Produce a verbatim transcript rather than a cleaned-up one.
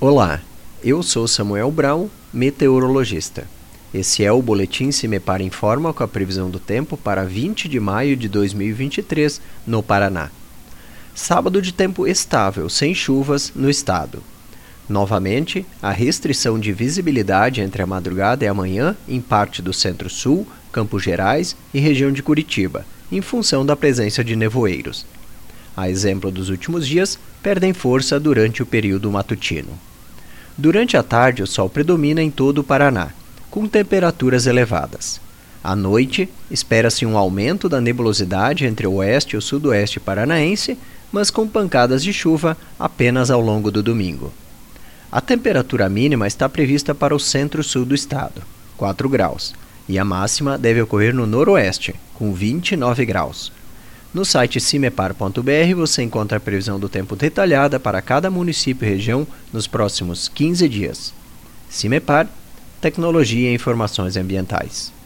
Olá, eu sou Samuel Brown, meteorologista. Esse é o Boletim Cimepar Informa com a previsão do tempo para vinte de maio de dois mil e vinte e três, no Paraná. Sábado de tempo estável, sem chuvas, no estado. Novamente, a restrição de visibilidade entre a madrugada e a manhã em parte do Centro-Sul, Campos Gerais e região de Curitiba, em função da presença de nevoeiros. A exemplo dos últimos dias, perdem força durante o período matutino. Durante a tarde, o sol predomina em todo o Paraná, com temperaturas elevadas. À noite, espera-se um aumento da nebulosidade entre o oeste e o sudoeste paranaense, mas com pancadas de chuva apenas ao longo do domingo. A temperatura mínima está prevista para o centro-sul do estado, quatro graus, e a máxima deve ocorrer no noroeste, com vinte e nove graus. No site cimepar ponto b r você encontra a previsão do tempo detalhada para cada município e região nos próximos quinze dias. Cimepar, Tecnologia e Informações Ambientais.